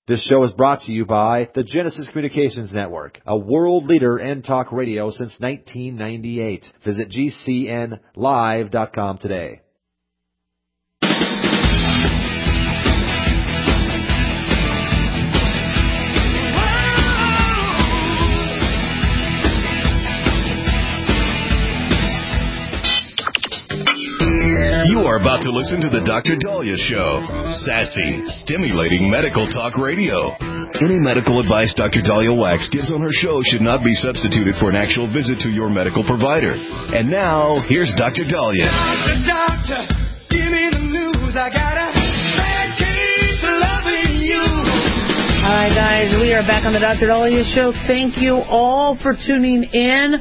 This show is brought to you by the Genesis Communications Network, a world leader in talk radio since 1998. Visit GCNlive.com today. You are about to listen to the Dr. Daliah Show. Sassy, stimulating medical talk radio. Any medical advice Dr. Daliah Wax gives on her show should not be substituted for an actual visit to your medical provider. And now, here's Dr. Daliah. Doctor, give me the news. I got a bad case of loving you. All right, guys, we are back on the Dr. Daliah Show. Thank you all for tuning in.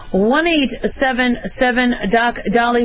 1-877-DOC-DALI,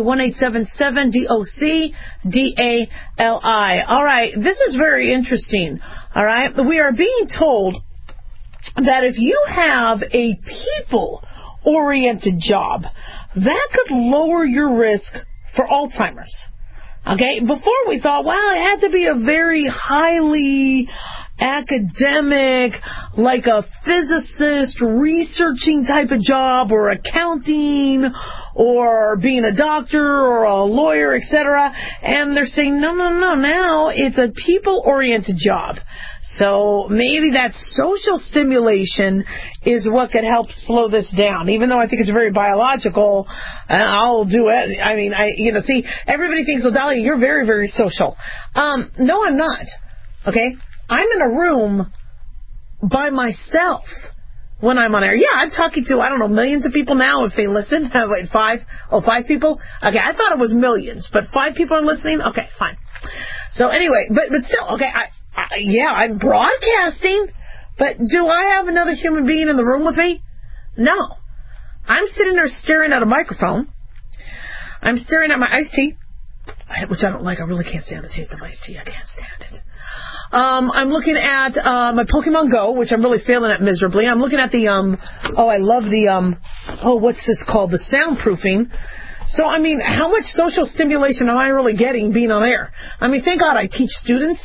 1-877-DOC-DALI. All right, this is very interesting. All right, we are being told that if you have a people-oriented job, that could lower your risk for Alzheimer's. Okay, before we thought, well, it had to be a very highly academic, like a physicist, researching type of job, or accounting, or being a doctor, or a lawyer, etc. And they're saying, no, now it's a people-oriented job. So maybe that social stimulation is what could help slow this down. Even though I think it's very biological, I'll do it. I mean, see, everybody thinks, well, Daliah, you're very, very social. No, I'm not. Okay? I'm in a room by myself when I'm on air. Yeah, I'm talking to, I don't know, millions of people now if they listen. Wait, 5 people? Okay, I thought it was millions, but 5 people are listening? Okay, fine. So anyway, but still, okay, I'm broadcasting, but do I have another human being in the room with me? No. I'm sitting there staring at a microphone. I'm staring at my iced tea, which I don't like. I really can't stand the taste of iced tea. I can't stand it. I'm looking at my Pokemon Go, which I'm really failing at miserably. I'm looking at the, I love the, what's this called? The soundproofing. So, I mean, how much social stimulation am I really getting being on air? I mean, thank God I teach students.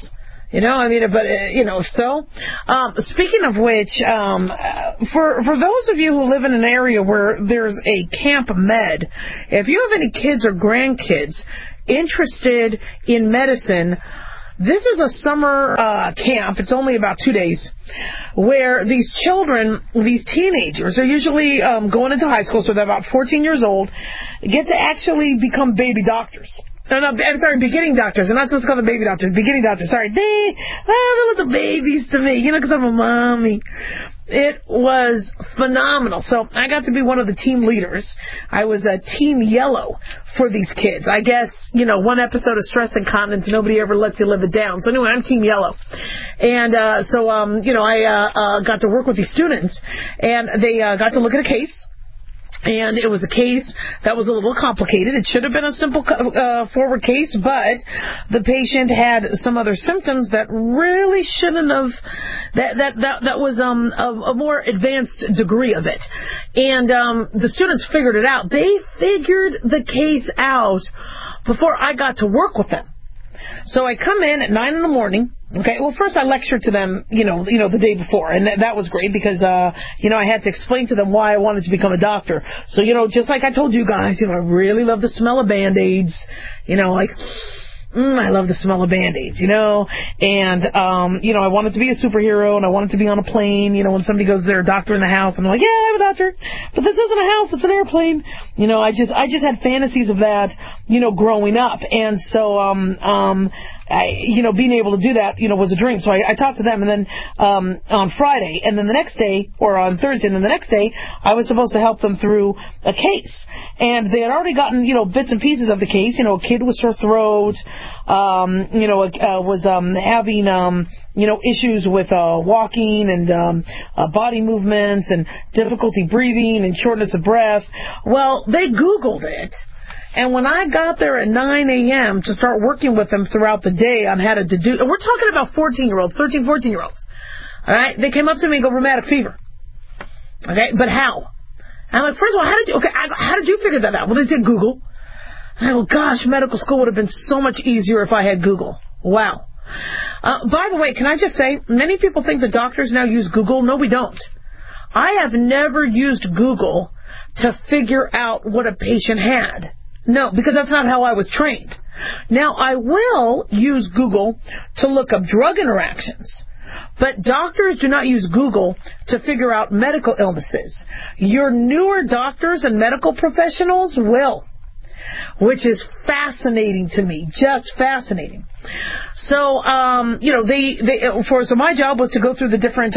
Speaking of which, for those of you who live in an area where there's a Camp Med, if you have any kids or grandkids interested in medicine, this is a summer camp. It's only about 2 days, where these children, these teenagers, are usually going into high school, so they're about 14 years old, get to actually become baby doctors. Beginning doctors. I'm not supposed to call them baby doctors. Beginning doctors. Sorry. They're little babies to me, because I'm a mommy. It was phenomenal. So I got to be one of the team leaders. I was a team yellow for these kids. I guess, one episode of Stress Incontinence, nobody ever lets you live it down. So anyway, I'm team yellow. And I got to work with these students, and they got to look at a case. And it was a case that was a little complicated. It should have been a simple forward case, but the patient had some other symptoms that really shouldn't have. That was a more advanced degree of it. And the students figured it out. They figured the case out before I got to work with them. So I come in at 9 a.m. Okay, well, first I lectured to them, the day before, and that was great because, I had to explain to them why I wanted to become a doctor. So, just like I told you guys, I really love the smell of Band-Aids, I love the smell of Band-Aids, and, I wanted to be a superhero, and I wanted to be on a plane, when somebody goes, they're a doctor in the house, and I'm like, yeah, I'm a doctor, but this isn't a house, it's an airplane. I just had fantasies of that, growing up, and so, being able to do that, was a dream. So I talked to them, and then on Friday, and then the next day, or on Thursday, and then the next day, I was supposed to help them through a case. And they had already gotten, bits and pieces of the case. A kid with sore throat, was having, issues with walking and body movements and difficulty breathing and shortness of breath. Well, they Googled it. And when I got there at 9 a.m. to start working with them throughout the day on how to do, and we're talking about 14-year-olds, 13, 14-year-olds. All right? They came up to me and go, rheumatic fever. Okay? But how? I'm like, first of all, how did you figure that out? Well, they did Google. I go, gosh, medical school would have been so much easier if I had Google. Wow. By the way, can I just say, many people think that doctors now use Google. No, we don't. I have never used Google to figure out what a patient had. No, because that's not how I was trained. Now, I will use Google to look up drug interactions, but doctors do not use Google to figure out medical illnesses. Your newer doctors and medical professionals will, which is fascinating to me, just fascinating. So, so my job was to go through the different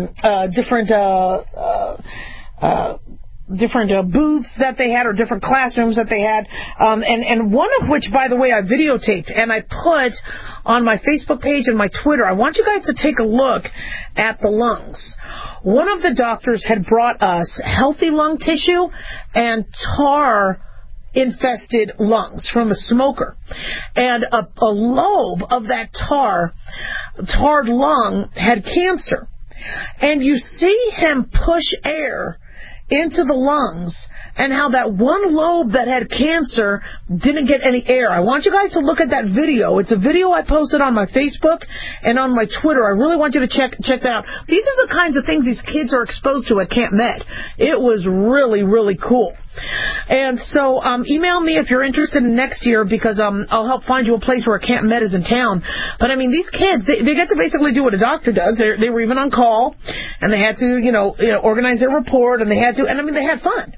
booths that they had, or different classrooms that they had, and one of which, by the way, I videotaped and I put on my Facebook page and my Twitter. I want you guys to take a look at the lungs. One of the doctors had brought us healthy lung tissue and tar-infested lungs from a smoker, and a lobe of that tarred lung had cancer, and you see him push air into the lungs, and how that one lobe that had cancer didn't get any air. I want you guys to look at that video. It's a video I posted on my Facebook and on my Twitter. I really want you to check that out. These are the kinds of things these kids are exposed to at Camp Med. It was really, really cool. And so email me if you're interested in next year, because I'll help find you a place where Camp Med is in town. But, I mean, these kids, they get to basically do what a doctor does. They were even on call, and they had to, organize their report, and they had fun.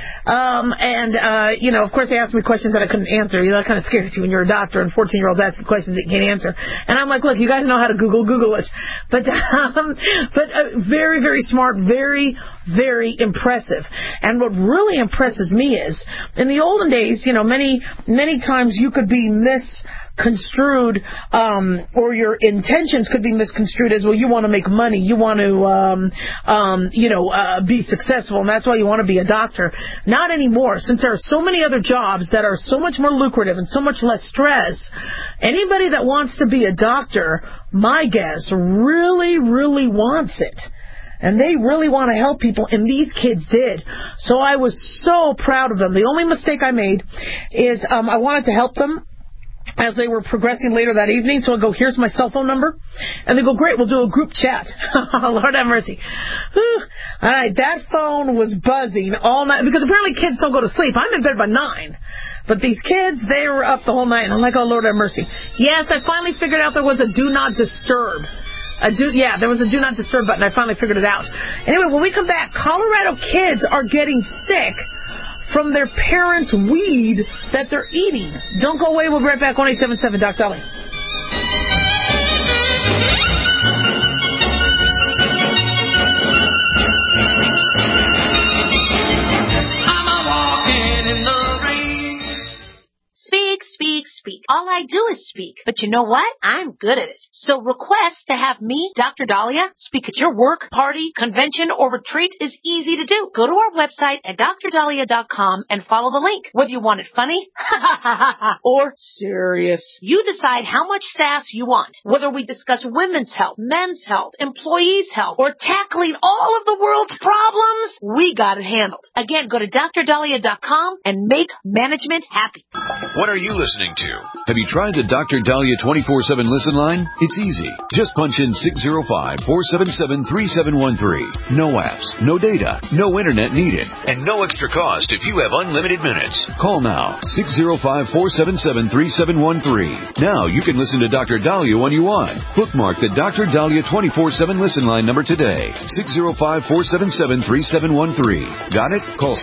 Of course, they asked me questions that I couldn't answer. That kind of scares you when you're a doctor and 14-year-olds ask you questions that you can't answer. And I'm like, look, you guys know how to Google it. But very, very smart, very, very impressive. And what really impresses me is, in the olden days, many, many times you could be misconstrued, or your intentions could be misconstrued as, well, you want to make money, you want to, be successful, and that's why you want to be a doctor. Not anymore, since there are so many other jobs that are so much more lucrative and so much less stress. Anybody that wants to be a doctor, my guess, really, really wants it. And they really want to help people, and these kids did. So I was so proud of them. The only mistake I made is I wanted to help them as they were progressing later that evening. So I go, here's my cell phone number. And they go, great, we'll do a group chat. Lord have mercy. Whew. All right, that phone was buzzing all night, because apparently kids don't go to sleep. I'm in bed by 9. But these kids, they were up the whole night. And I'm like, oh, Lord have mercy. Yes, I finally figured out there was a do not disturb. There was a do not disturb button. I finally figured it out. Anyway, when we come back, Colorado kids are getting sick from their parents' weed that they're eating. Don't go away. We'll be right back. 1-877 Doc Dolly. I'm a walking in the rain. Speak. All I do is speak. But you know what? I'm good at it. So request to have me, Dr. Dahlia, speak at your work, party, convention, or retreat is easy to do. Go to our website at drdahlia.com and follow the link. Whether you want it funny or serious, you decide how much sass you want. Whether we discuss women's health, men's health, employees' health, or tackling all of the world's problems, we got it handled. Again, go to drdahlia.com and make management happy. What are you listening to? Have you tried the Dr. Dahlia 24/7 listen line? It's easy. Just punch in 605-477-3713. No apps, no data, no internet needed, and no extra cost if you have unlimited minutes. Call now, 605-477-3713. Now you can listen to Dr. Dahlia when you want. Bookmark the Dr. Dahlia 24/7 listen line number today, 605-477-3713. Got it? Call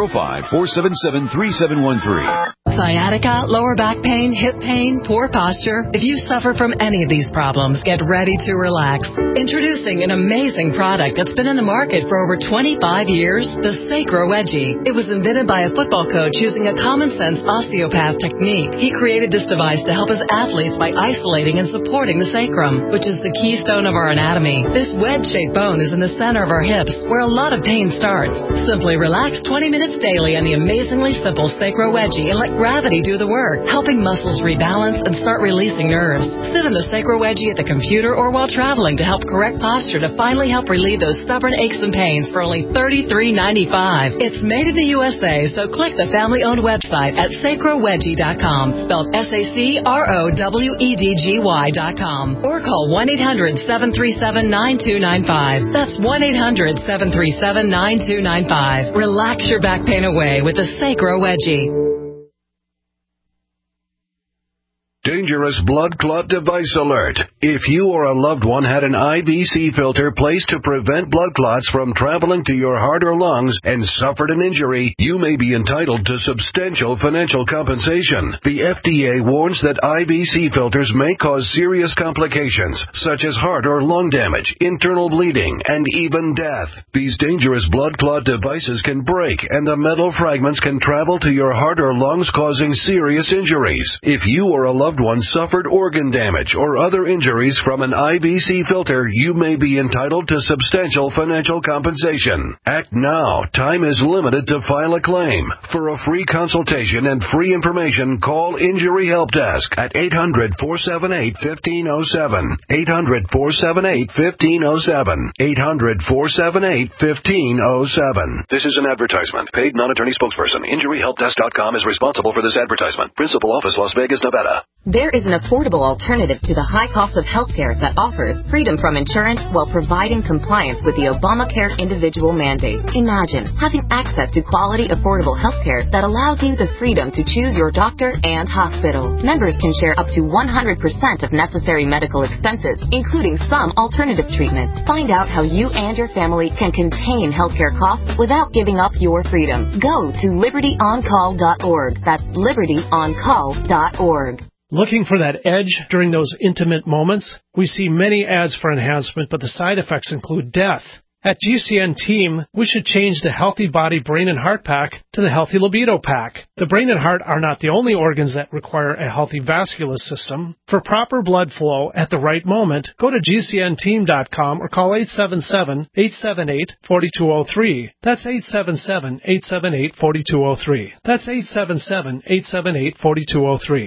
605-477-3713. Sciatica, lower back pain, hip pain, poor posture. If you suffer from any of these problems, get ready to relax. Introducing an amazing product that's been in the market for over 25 years, the Sacro Wedgie. It was invented by a football coach using a common-sense osteopath technique. He created this device to help his athletes by isolating and supporting the sacrum, which is the keystone of our anatomy. This wedge-shaped bone is in the center of our hips, where a lot of pain starts. Simply relax 20 minutes daily on the amazingly simple Sacro Wedgie and let gravity do the work, helping muscles rebalance and start releasing nerves. Sit in the Sacro Wedgie at the computer or while traveling to help correct posture to finally help relieve those stubborn aches and pains for only $33.95. It's made in the USA, so click the family-owned website at sacrowedgie.com, spelled SACROWEDGY.com, or call 1-800-737-9295. That's 1-800-737-9295. Relax your back pain away with the Sacro Wedgie. Dangerous blood clot device alert. If you or a loved one had an IVC filter placed to prevent blood clots from traveling to your heart or lungs and suffered an injury, you may be entitled to substantial financial compensation. The FDA warns that IVC filters may cause serious complications, such as heart or lung damage, internal bleeding, and even death. These dangerous blood clot devices can break, and the metal fragments can travel to your heart or lungs, causing serious injuries. If you or a loved one suffered organ damage or other injuries from an IVC filter, you may be entitled to substantial financial compensation. Act now. Time is limited to file a claim. For a free consultation and free information, call Injury Help Desk at 800-478-1507. 800-478-1507. 800-478-1507. This is an advertisement. Paid non-attorney spokesperson. InjuryHelpDesk.com is responsible for this advertisement. Principal office, Las Vegas, Nevada. There is an affordable alternative to the high cost of healthcare that offers freedom from insurance while providing compliance with the Obamacare individual mandate. Imagine having access to quality, affordable healthcare that allows you the freedom to choose your doctor and hospital. Members can share up to 100% of necessary medical expenses, including some alternative treatments. Find out how you and your family can contain healthcare costs without giving up your freedom. Go to libertyoncall.org. That's libertyoncall.org. Looking for that edge during those intimate moments? We see many ads for enhancement, but the side effects include death. At GCN Team, we should change the Healthy Body Brain and Heart Pack to the Healthy Libido Pack. The brain and heart are not the only organs that require a healthy vascular system. For proper blood flow at the right moment, go to GCNteam.com or call 877-878-4203. That's 877-878-4203. That's 877-878-4203.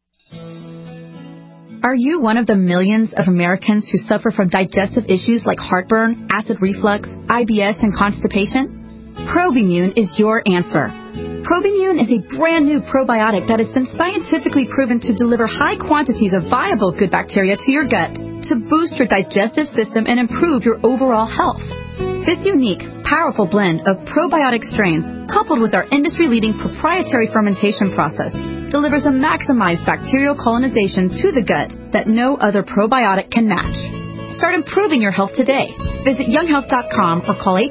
Are you one of the millions of Americans who suffer from digestive issues like heartburn, acid reflux, IBS, and constipation? Probimune is your answer. Probimune is a brand new probiotic that has been scientifically proven to deliver high quantities of viable good bacteria to your gut to boost your digestive system and improve your overall health. This unique, powerful blend of probiotic strains, coupled with our industry-leading proprietary fermentation process, delivers a maximized bacterial colonization to the gut that no other probiotic can match. Start improving your health today. Visit younghealth.com or call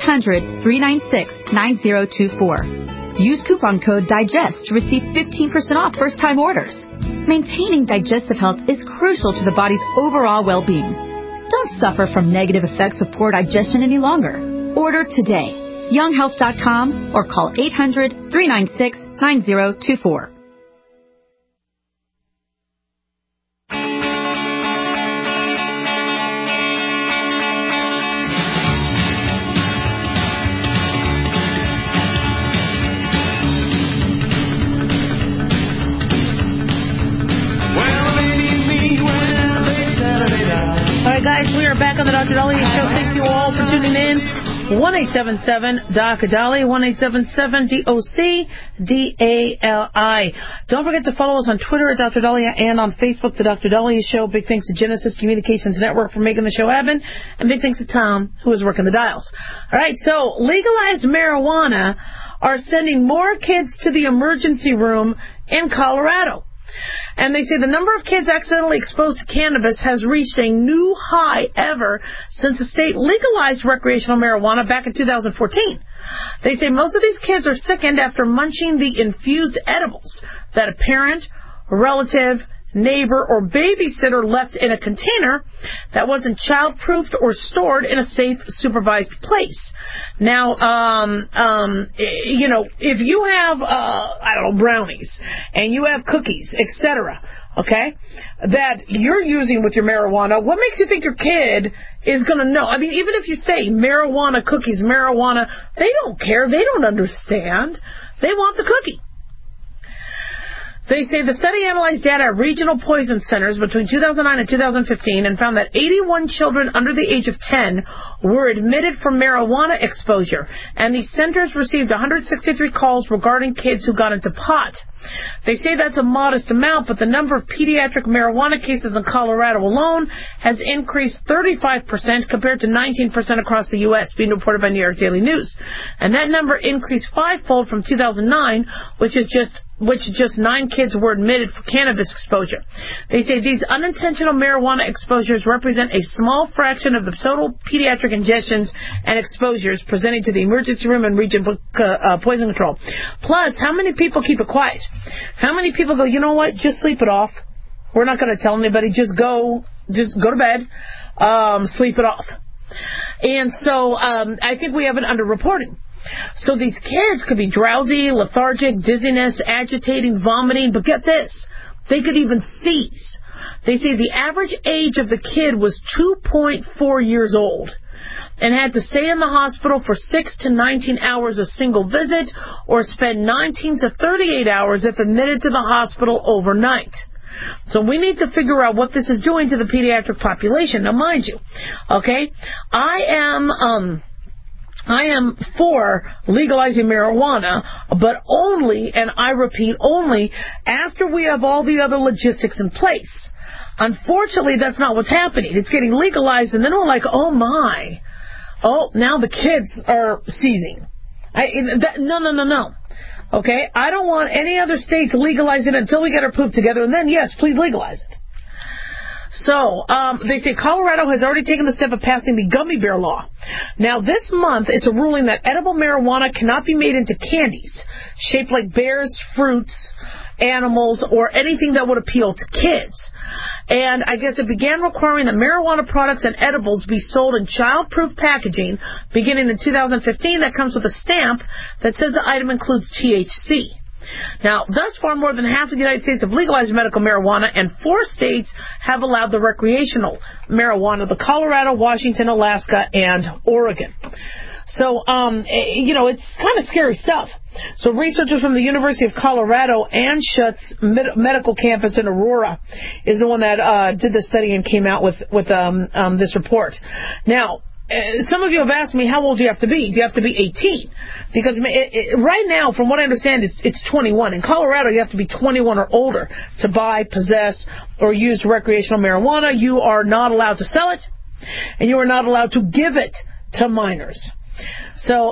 800-396-9024. Use coupon code DIGEST to receive 15% off first-time orders. Maintaining digestive health is crucial to the body's overall well-being. Don't suffer from negative effects of poor digestion any longer. Order today. younghealth.com or call 800-396-9024. All right, guys, we are back on the Dr. Daliah Show. Thank you all for tuning in. 1-877-DOC-DALI, 1-877-DOC-DALI. Don't forget to follow us on Twitter at Dr. Daliah and on Facebook, The Dr. Daliah Show. Big thanks to Genesis Communications Network for making the show happen. And big thanks to Tom, who is working the dials. All right, so legalized marijuana are sending more kids to the emergency room in Colorado. And they say the number of kids accidentally exposed to cannabis has reached a new high ever since the state legalized recreational marijuana back in 2014. They say most of these kids are sickened after munching the infused edibles that a parent, a relative, neighbor, or babysitter left in a container that wasn't child-proofed or stored in a safe, supervised place. Now, you know, if you have, brownies, and you have cookies, etc., okay, that you're using with your marijuana, what makes you think your kid is going to know? I mean, even if you say marijuana cookies, marijuana, they don't care. They don't understand. They want the cookie. They say the study analyzed data at regional poison centers between 2009 and 2015 and found that 81 children under the age of 10 were admitted for marijuana exposure, and these centers received 163 calls regarding kids who got into pot. They say that's a modest amount, but the number of pediatric marijuana cases in Colorado alone has increased 35% compared to 19% across the U.S., being reported by New York Daily News. And that number increased fivefold from 2009, which just 9 kids were admitted for cannabis exposure. They say these unintentional marijuana exposures represent a small fraction of the total pediatric ingestions and exposures presenting to the emergency room and region poison control. Plus, how many people keep it quiet? How many people go, you know what, just sleep it off. We're not going to tell anybody. Just go to bed, sleep it off. And so I think we have it underreporting. So these kids could be drowsy, lethargic, dizziness, agitating, vomiting, but get this, they could even seize. They say the average age of the kid was 2.4 years old and had to stay in the hospital for 6 to 19 hours a single visit or spend 19 to 38 hours if admitted to the hospital overnight. So we need to figure out what this is doing to the pediatric population. Now, mind you, okay, I am for legalizing marijuana, but only, and I repeat, only after we have all the other logistics in place. Unfortunately, that's not what's happening. It's getting legalized, and then we're like, oh my, now the kids are seizing. No. Okay, I don't want any other state to legalize it until we get our poop together, and then, yes, please legalize it. So, they say Colorado has already taken the step of passing the gummy bear law. Now, this month, it's a ruling that edible marijuana cannot be made into candies shaped like bears, fruits, animals, or anything that would appeal to kids. And I guess it began requiring that marijuana products and edibles be sold in child-proof packaging beginning in 2015 that comes with a stamp that says the item includes THC. Now, thus far, more than half of the United States have legalized medical marijuana, and 4 states have allowed the recreational marijuana: the Colorado, Washington, Alaska, and Oregon. So, it's kind of scary stuff. So researchers from the University of Colorado and Schutz's medical campus in Aurora is the one that did the study and came out with this report. Now, some of you have asked me, how old do you have to be? Do you have to be 18? Because right now, from what I understand, it's 21. In Colorado, you have to be 21 or older to buy, possess, or use recreational marijuana. You are not allowed to sell it, and you are not allowed to give it to minors. So,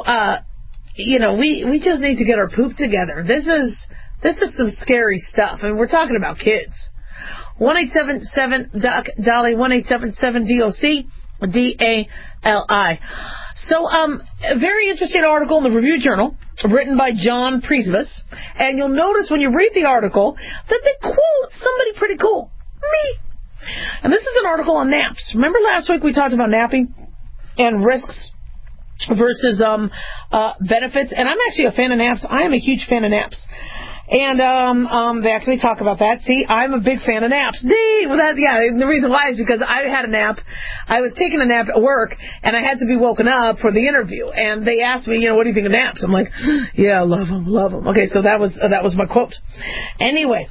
we just need to get our poop together. This is some scary stuff. I mean, we're talking about kids. 1-877-DOC-DOLLY, 1-877-DOC. DALI. So, a very interesting article in the Review Journal, written by John Priesvis, and you'll notice when you read the article that they quote somebody pretty cool. Me. And this is an article on naps. Remember last week we talked about napping and risks versus benefits? And I'm actually a fan of naps. I am a huge fan of naps. And they actually talk about that. See, I'm a big fan of naps. The reason why is because I had a nap. I was taking a nap at work, and I had to be woken up for the interview. And they asked me, what do you think of naps? I'm like, yeah, love them. Okay, so that was my quote. Anyway,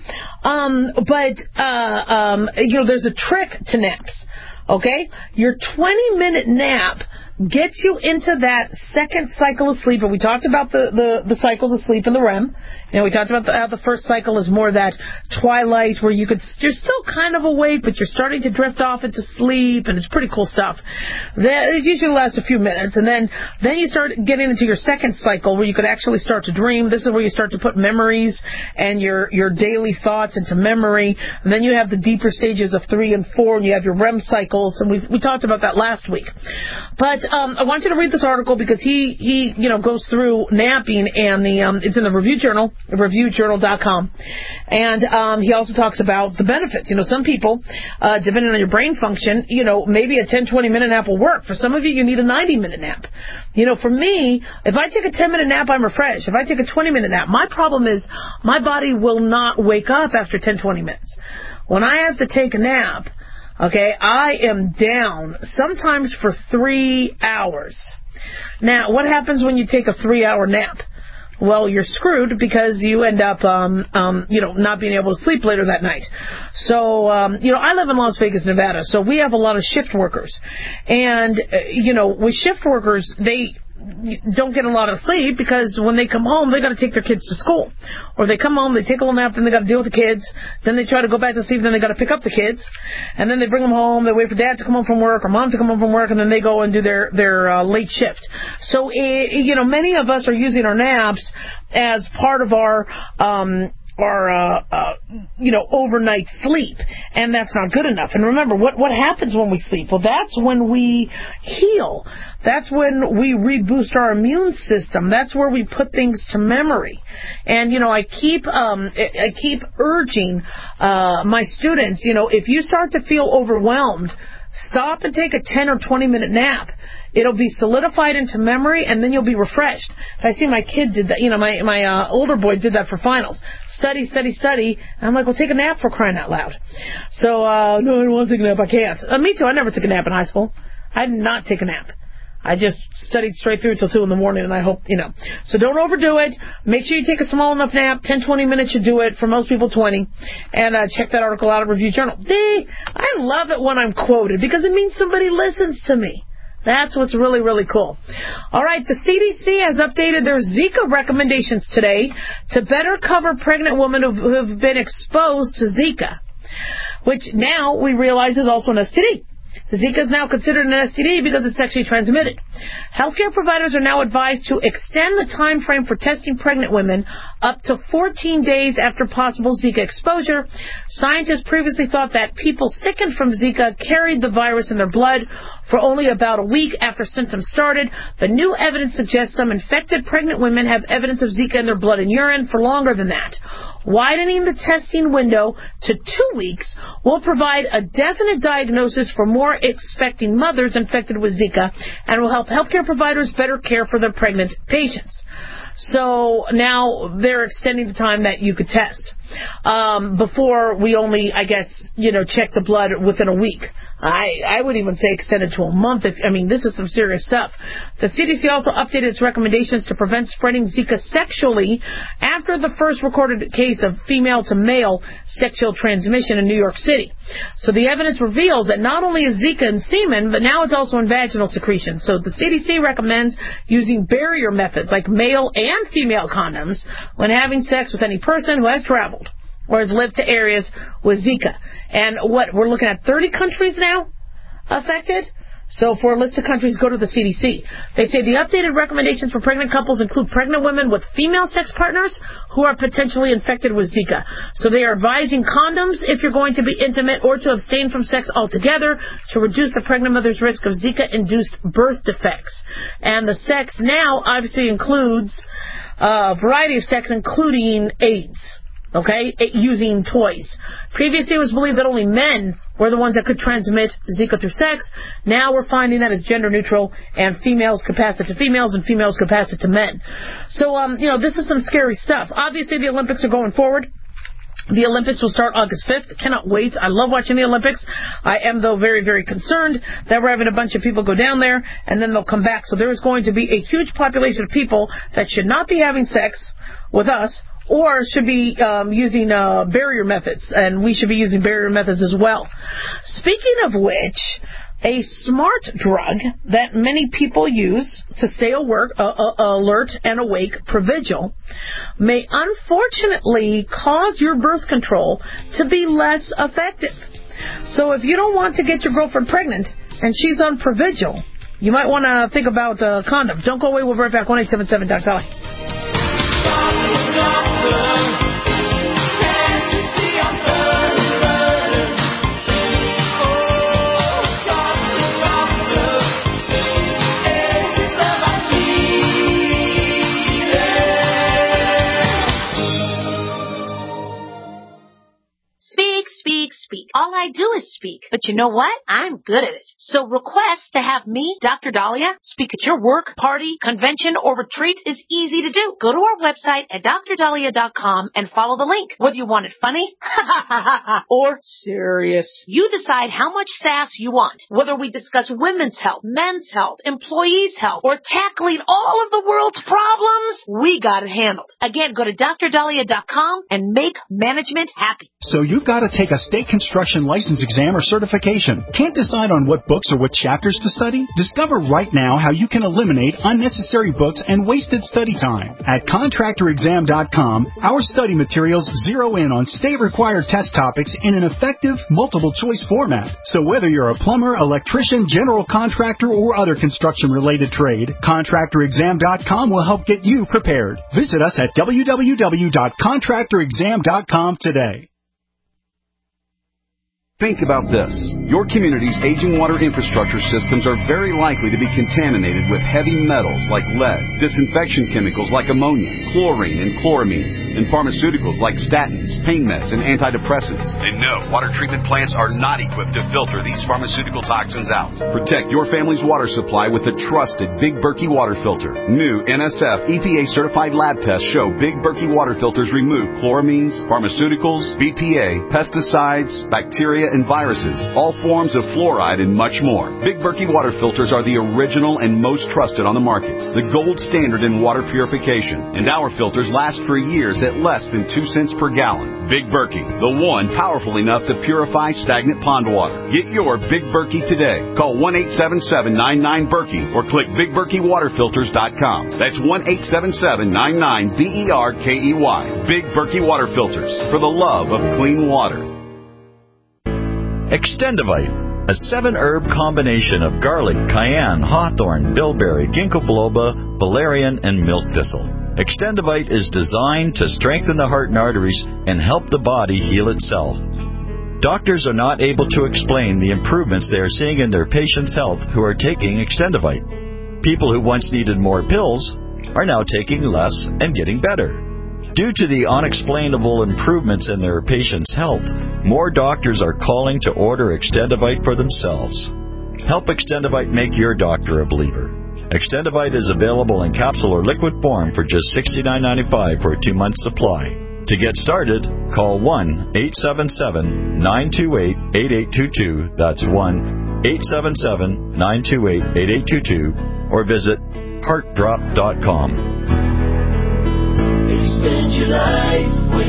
there's a trick to naps. Okay, your 20-minute nap gets you into that second cycle of sleep. And we talked about the cycles of sleep in the REM. We talked about how the first cycle is more that twilight where you're still kind of awake, but you're starting to drift off into sleep, and it's pretty cool stuff. It usually lasts a few minutes, and then you start getting into your second cycle where you could actually start to dream. This is where you start to put memories and your daily thoughts into memory. And then you have the deeper stages of 3 and 4, and you have your REM cycles, and we talked about that last week. But I want you to read this article because he goes through napping, and it's in the Review Journal, reviewjournal.com. And he also talks about the benefits. Some people, depending on your brain function, maybe a 10-20 minute nap will work. For some of you need a 90-minute nap. For me, if I take a 10-minute nap, I'm refreshed. If I take a 20-minute nap, my problem is my body will not wake up after 10-20 minutes. When I have to take a nap, okay, I am down sometimes for 3 hours. Now, what happens when you take a 3-hour nap? well, you're screwed because you end up, not being able to sleep later that night. So, I live in Las Vegas, Nevada, so we have a lot of shift workers. And, with shift workers, they don't get a lot of sleep because when they come home, they got to take their kids to school. Or they come home, they take a little nap, then they got to deal with the kids. Then they try to go back to sleep, then they got to pick up the kids. And then they bring them home, they wait for dad to come home from work or mom to come home from work, and then they go and do their late shift. So, many of us are using our naps as part of our overnight sleep, and that's not good enough. And remember, what happens when we sleep? Well, that's when we heal. That's when we reboost our immune system. That's where we put things to memory. And, I keep urging my students, if you start to feel overwhelmed, stop and take a 10 or 20-minute nap. It'll be solidified into memory, and then you'll be refreshed. I see my kid did that. My older boy did that for finals. Study. And I'm like, well, take a nap for crying out loud. So, no, I don't want to take a nap. I can't. Me too. I never took a nap in high school. I did not take a nap. I just studied straight through till 2 in the morning, and I hope, So don't overdo it. Make sure you take a small enough nap. 10, 20 minutes should do it. For most people, 20. And check that article out at Review Journal. I love it when I'm quoted because it means somebody listens to me. That's what's really, really cool. All right, the CDC has updated their Zika recommendations today to better cover pregnant women who have been exposed to Zika, which now we realize is also an STD. Zika is now considered an STD because it's sexually transmitted. Healthcare providers are now advised to extend the time frame for testing pregnant women up to 14 days after possible Zika exposure. Scientists previously thought that people sickened from Zika carried the virus in their blood for only about a week after symptoms started. The new evidence suggests some infected pregnant women have evidence of Zika in their blood and urine for longer than that. Widening the testing window to 2 weeks will provide a definite diagnosis for more expecting mothers infected with Zika and will help healthcare providers better care for their pregnant patients. So now they're extending the time that you could test. Before we only, check the blood within a week. I would even say extended to a month. This is some serious stuff. The CDC also updated its recommendations to prevent spreading Zika sexually after the first recorded case of female-to-male sexual transmission in New York City. So the evidence reveals that not only is Zika in semen, but now it's also in vaginal secretion. So the CDC recommends using barrier methods like male and female condoms when having sex with any person who has traveled or has lived to areas with Zika. And we're looking at 30 countries now affected? So for a list of countries, go to the CDC. They say the updated recommendations for pregnant couples include pregnant women with female sex partners who are potentially infected with Zika. So they are advising condoms if you're going to be intimate or to abstain from sex altogether to reduce the pregnant mother's risk of Zika-induced birth defects. And the sex now obviously includes a variety of sex, including AIDS. Okay, using toys. Previously, it was believed that only men were the ones that could transmit Zika through sex. Now we're finding that it's gender neutral, and females could pass it to females, and females could pass it to men. So, this is some scary stuff. Obviously, the Olympics are going forward. The Olympics will start August 5th. Cannot wait. I love watching the Olympics. I am, though, very, very concerned that we're having a bunch of people go down there, and then they'll come back. So there is going to be a huge population of people that should not be having sex with us, or should be using barrier methods, and we should be using barrier methods as well. Speaking of which, a smart drug that many people use to stay alert and awake, Provigil, may unfortunately cause your birth control to be less effective. So if you don't want to get your girlfriend pregnant and she's on Provigil, you might want to think about a condom. Don't go away. We'll be right back. 1-877-DOC-DOLLY. Speak. All I do is speak. But you know what? I'm good at it. So request to have me, Dr. Dahlia, speak at your work, party, convention, or retreat is easy to do. Go to our website at drdahlia.com and follow the link. Whether you want it funny or serious, you decide how much sass you want. Whether we discuss women's health, men's health, employees' health, or tackling all of the world's problems, we got it handled. Again, go to drdahlia.com and make management happy. So you've got to take a state construction license exam or certification. Can't decide on what books or what chapters to study? Discover right now how you can eliminate unnecessary books and wasted study time. At contractorexam.com, our study materials zero in on state-required test topics in an effective multiple-choice format. So whether you're a plumber, electrician, general contractor, or other construction-related trade, contractorexam.com will help get you prepared. Visit us at www.contractorexam.com today. Think about this. Your community's aging water infrastructure systems are very likely to be contaminated with heavy metals like lead, disinfection chemicals like ammonia, chlorine and chloramines, and pharmaceuticals like statins, pain meds, and antidepressants. And no, water treatment plants are not equipped to filter these pharmaceutical toxins out. Protect your family's water supply with a trusted Big Berkey water filter. New NSF EPA-certified lab tests show Big Berkey water filters remove chloramines, pharmaceuticals, BPA, pesticides, bacteria, and viruses, all forms of fluoride, and much more. Big Berkey water filters are the original and most trusted on the market, the gold standard in water purification, and our filters last for years at less than 2 cents per gallon. Big Berkey, the one powerful enough to purify stagnant pond water. Get your Big Berkey today. Call 1-877-99-BERKEY or click BigBerkeyWaterFilters.com. That's 1-877-99-BERKEY. Big Berkey Water Filters, for the love of clean water. Extendivite, a 7-herb combination of garlic, cayenne, hawthorn, bilberry, ginkgo biloba, valerian, and milk thistle. Extendivite is designed to strengthen the heart and arteries and help the body heal itself. Doctors are not able to explain the improvements they are seeing in their patients' health who are taking Extendivite. People who once needed more pills are now taking less and getting better. Due to the unexplainable improvements in their patients' health, more doctors are calling to order Extendivite for themselves. Help Extendivite make your doctor a believer. Extendivite is available in capsule or liquid form for just $69.95 for a 2-month supply. To get started, call 1-877-928-8822. That's 1-877-928-8822. Or visit heartdrop.com. Extend your life with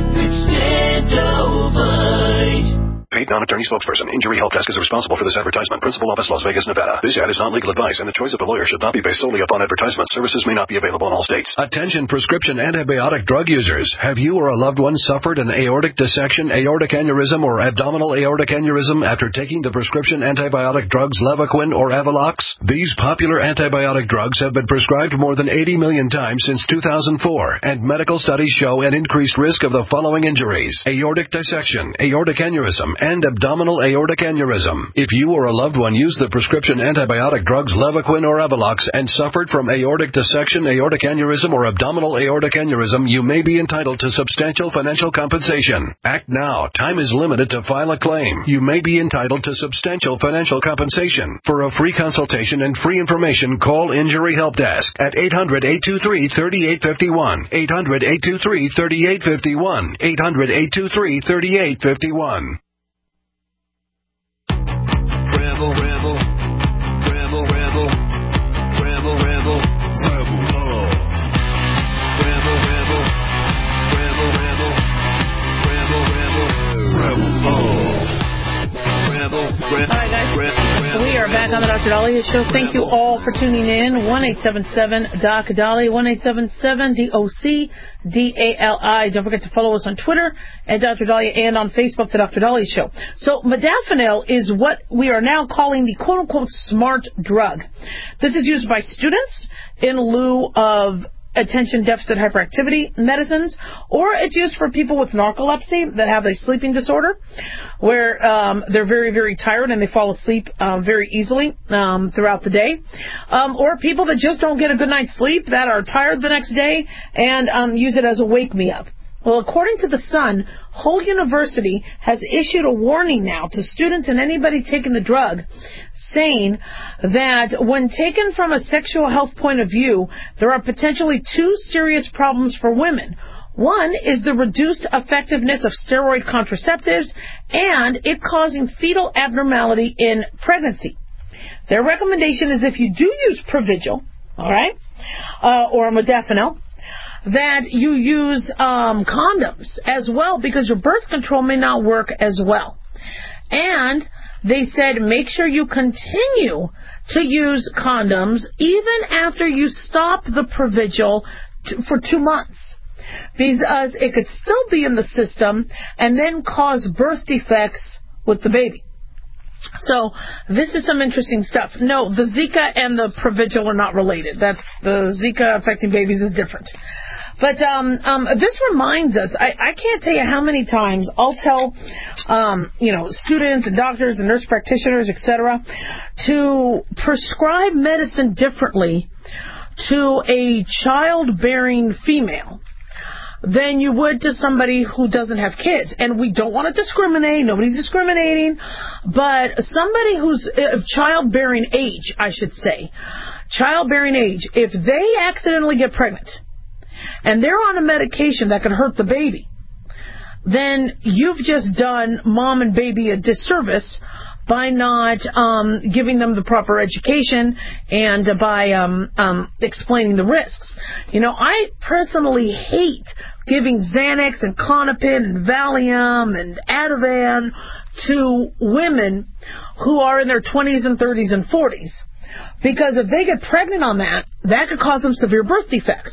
Extendivite. Paid non-attorney spokesperson. Injury Help Desk is responsible for this advertisement. Principal office, Las Vegas, Nevada. This ad is not legal advice, and the choice of a lawyer should not be based solely upon advertisement. Services may not be available in all states. Attention prescription antibiotic drug users. Have you or a loved one suffered an aortic dissection, aortic aneurysm, or abdominal aortic aneurysm after taking the prescription antibiotic drugs Levaquin or Avelox? These popular antibiotic drugs have been prescribed more than 80 million times since 2004, and medical studies show an increased risk of the following injuries: aortic dissection, aortic aneurysm, and abdominal aortic aneurysm. If you or a loved one used the prescription antibiotic drugs Levaquin or Avelox and suffered from aortic dissection, aortic aneurysm, or abdominal aortic aneurysm, you may be entitled to substantial financial compensation. Act now. Time is limited to file a claim. You may be entitled to substantial financial compensation. For a free consultation and free information, call Injury Help Desk at 800-823-3851. 800-823-3851. 800-823-3851. Ramble, ramble, ramble, ramble, ramble, ramble, ramble love. Ramble, ramble, ramble, ramble, ramble, ramble, ramble love. Ramble, ramble. All right, guys. We are back on the Dr. Dahlia Show. Thank you all for tuning in. 1-877-DOC-DALI, 1-877-DOC-DALI. Don't forget to follow us on Twitter at Dr. Dahlia and on Facebook, The Dr. Dahlia Show. So modafinil is what we are now calling the quote-unquote smart drug. This is used by students in lieu of attention deficit hyperactivity medicines, or it's used for people with narcolepsy that have a sleeping disorder where they're very, very tired and they fall asleep very easily throughout the day, or people that just don't get a good night's sleep that are tired the next day and use it as a wake-me-up. Well, according to The Sun, Hull University has issued a warning now to students and anybody taking the drug, saying that when taken from a sexual health point of view, there are potentially two serious problems for women. One is the reduced effectiveness of steroid contraceptives and it causing fetal abnormality in pregnancy. Their recommendation is if you do use Provigil, all right, or modafinil, that you use condoms as well, because your birth control may not work as well. And they said make sure you continue to use condoms even after you stop the Provigil for 2 months, because it could still be in the system and then cause birth defects with the baby. So this is some interesting stuff. No, the Zika and the Provigil are not related. That's the Zika affecting babies is different. But this reminds us, I can't tell you how many times I'll tell students and doctors and nurse practitioners, etc., to prescribe medicine differently to a childbearing female than you would to somebody who doesn't have kids. And we don't want to discriminate. Nobody's discriminating. But somebody who's of childbearing age, I should say, childbearing age, if they accidentally get pregnant and they're on a medication that could hurt the baby, then you've just done mom and baby a disservice by not giving them the proper education and by explaining the risks. You know, I personally hate giving Xanax and Klonopin and Valium and Ativan to women who are in their 20s and 30s and 40s, because if they get pregnant on that, that could cause them severe birth defects.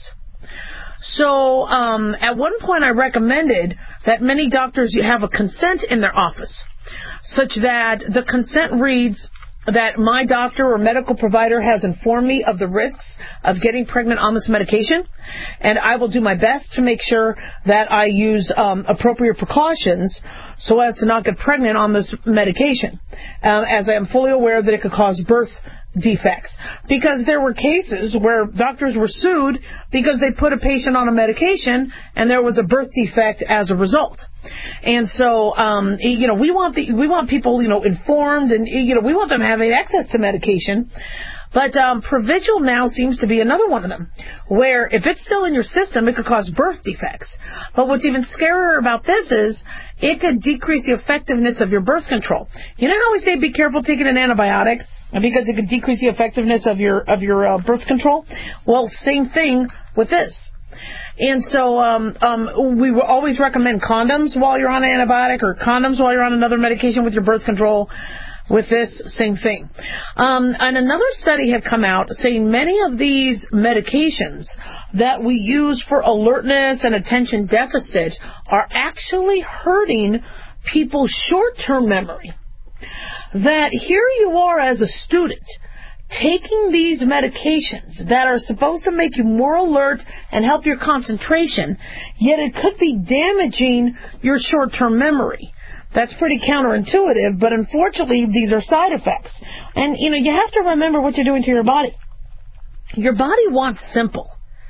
So at one point I recommended that many doctors have a consent in their office, such that the consent reads that my doctor or medical provider has informed me of the risks of getting pregnant on this medication, and I will do my best to make sure that I use appropriate precautions so as to not get pregnant on this medication, as I am fully aware that it could cause birth defects. Because there were cases where doctors were sued because they put a patient on a medication and there was a birth defect as a result. And so, we want people, informed, and, we want them having access to medication. But Provigil now seems to be another one of them, where if it's still in your system, it could cause birth defects. But what's even scarier about this is it could decrease the effectiveness of your birth control. You know how we say be careful taking an antibiotic because it could decrease the effectiveness of your birth control? Well, same thing with this. And so we will always recommend condoms while you're on an antibiotic, or condoms while you're on another medication with your birth control. With this, same thing. And another study had come out saying many of these medications that we use for alertness and attention deficit are actually hurting people's short-term memory. That here you are as a student taking these medications that are supposed to make you more alert and help your concentration, yet it could be damaging your short-term memory. That's pretty counterintuitive, but unfortunately, these are side effects. And, you have to remember what you're doing to your body. Your body wants simple.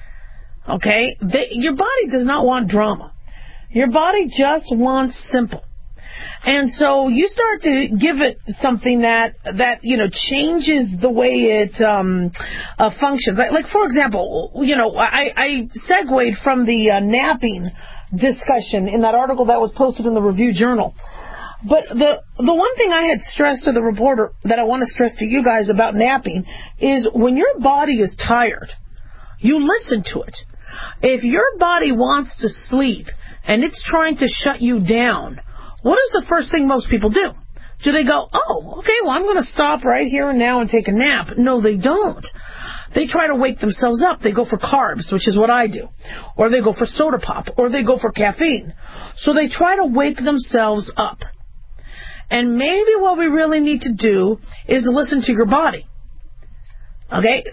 Okay? Your body does not want drama. Your body just wants simple. And so you start to give it something that changes the way it functions. Like, for example, I segued from the napping discussion in that article that was posted in the Review Journal. But the one thing I had stressed to the reporter that I want to stress to you guys about napping is when your body is tired, you listen to it. If your body wants to sleep and it's trying to shut you down, what is the first thing most people do? Do they go, oh, okay, well, I'm going to stop right here and now and take a nap? No, they don't. They try to wake themselves up. They go for carbs, which is what I do. Or they go for soda pop. Or they go for caffeine. So they try to wake themselves up. And maybe what we really need to do is listen to your body. Okay?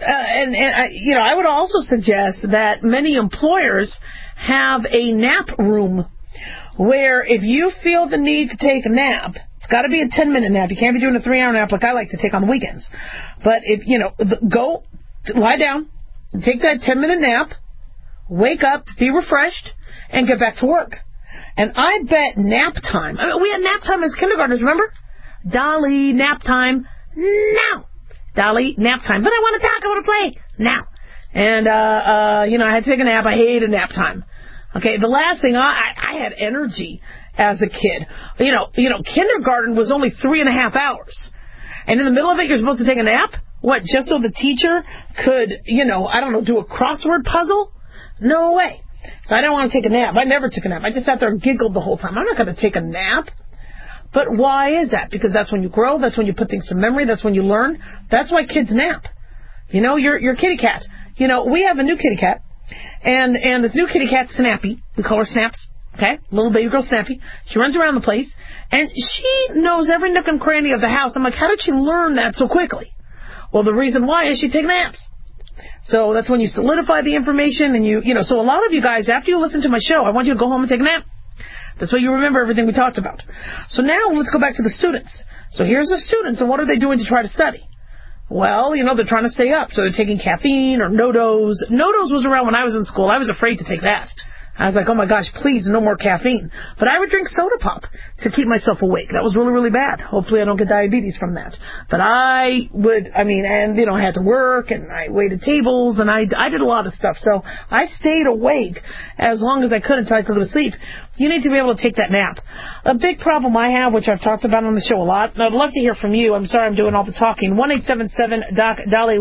I would also suggest that many employers have a nap room where if you feel the need to take a nap, it's got to be a 10-minute nap. You can't be doing a 3-hour nap like I like to take on the weekends. But if, go lie down, take that 10-minute nap, wake up, be refreshed, and get back to work. And I bet nap time. I mean, we had nap time as kindergartners, remember? Dolly, nap time. Now. Dolly, nap time. But I want to talk. I want to play. Now. And, I had to take a nap. I hated nap time. Okay, the last thing, I had energy as a kid. Kindergarten was only 3.5 hours. And in the middle of it, you're supposed to take a nap? What, just so the teacher could, do a crossword puzzle? No way. So I didn't want to take a nap. I never took a nap. I just sat there and giggled the whole time. I'm not going to take a nap. But why is that? Because that's when you grow. That's when you put things to memory. That's when you learn. That's why kids nap. Your kitty cat. We have a new kitty cat. And this new kitty cat, Snappy. We call her Snaps. Okay? Little baby girl Snappy. She runs around the place. And she knows every nook and cranny of the house. I'm like, how did she learn that so quickly? Well, the reason why is she takes naps. So that's when you solidify the information and so a lot of you guys, after you listen to my show, I want you to go home and take a nap. That's why you remember everything we talked about. So now let's go back to the students. So here's the students, and what are they doing to try to study? Well, they're trying to stay up, so they're taking caffeine or NoDoz. NoDoz was around when I was in school. I was afraid to take that. I was like, oh my gosh, please, no more caffeine. But I would drink soda pop to keep myself awake. That was really, really bad. Hopefully I don't get diabetes from that. But I had to work, and I waited tables, and I did a lot of stuff. So I stayed awake as long as I could until I could go to sleep. You need to be able to take that nap. A big problem I have, which I've talked about on the show a lot, and I'd love to hear from you. I'm sorry I'm doing all the talking. 1-877-DOC-DALI,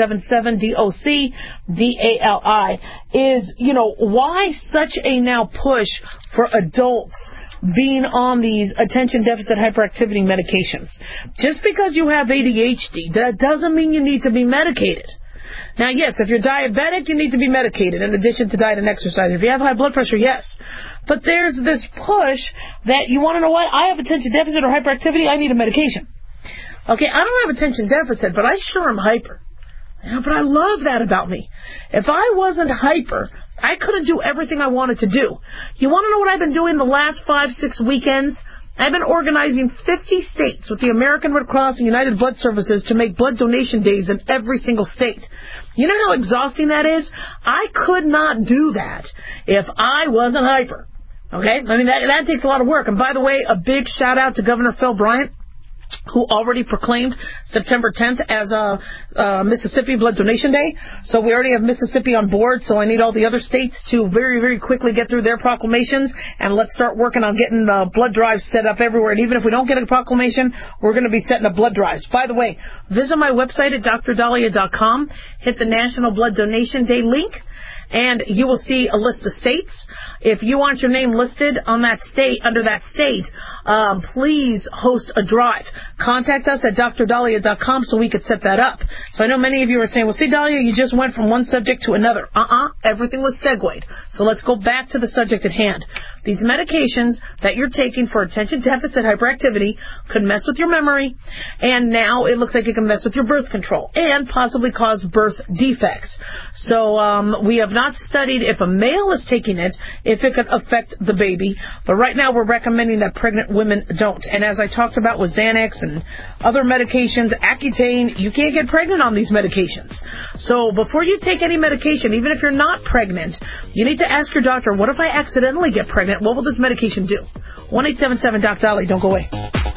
1-877-DOC-DALI, is, why such a now push for adults being on these attention deficit hyperactivity medications? Just because you have ADHD, that doesn't mean you need to be medicated. Now, yes, if you're diabetic, you need to be medicated in addition to diet and exercise. If you have high blood pressure, yes. But there's this push that you want to know what? I have attention deficit or hyperactivity, I need a medication. Okay, I don't have attention deficit, but I sure am hyper. But I love that about me. If I wasn't hyper, I couldn't do everything I wanted to do. You want to know what I've been doing the last 5-6 weekends? I've been organizing 50 states with the American Red Cross and United Blood Services to make blood donation days in every single state. You know how exhausting that is? I could not do that if I wasn't hyper. Okay? I mean, that takes a lot of work. And by the way, a big shout out to Governor Phil Bryant, who already proclaimed September 10th as Mississippi Blood Donation Day. So we already have Mississippi on board, so I need all the other states to very, very quickly get through their proclamations, and let's start working on getting blood drives set up everywhere. And even if we don't get a proclamation, we're going to be setting up blood drives. By the way, visit my website at DrDalia.com, hit the National Blood Donation Day link, and you will see a list of states. If you want your name listed on that state, under that state, please host a drive. Contact us at DrDalia.com so we could set that up. So I know many of you are saying, well, see, Dahlia, you just went from one subject to another. Everything was segued. So let's go back to the subject at hand. These medications that you're taking for attention deficit hyperactivity could mess with your memory, and now it looks like it can mess with your birth control and possibly cause birth defects. So we have not studied if a male is taking it, if it could affect the baby, but right now we're recommending that pregnant women don't. And as I talked about with Xanax and other medications, Accutane, you can't get pregnant on these medications. So before you take any medication, even if you're not pregnant, you need to ask your doctor, what if I accidentally get pregnant? What will this medication do? 1-877-DOC-DALI. Don't go away.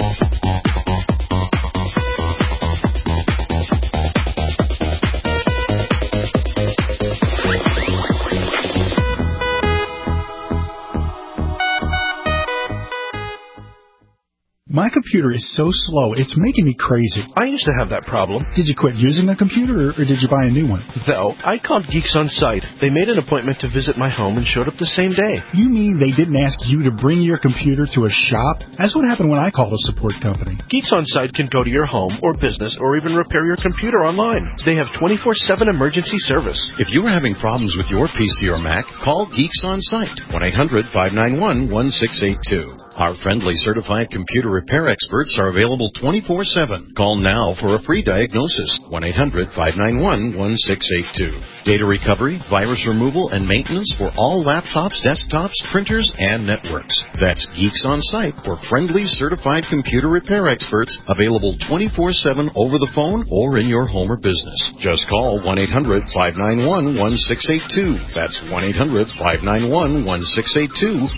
My computer is so slow, it's making me crazy. I used to have that problem. Did you quit using a computer, or did you buy a new one? No, I called Geeks On Site. They made an appointment to visit my home and showed up the same day. You mean they didn't ask you to bring your computer to a shop? That's what happened when I called a support company. Geeks On Site can go to your home or business or even repair your computer online. They have 24/7 emergency service. If you are having problems with your PC or Mac, call Geeks On Site, 1-800-591-1682. Our friendly certified computer repair experts are available 24/7. Call now for a free diagnosis. 1-800-591-1682. Data recovery, virus removal, and maintenance for all laptops, desktops, printers, and networks. That's Geeks On Site for friendly certified computer repair experts, available 24/7 over the phone or in your home or business. Just call 1-800-591-1682. That's 1-800-591-1682.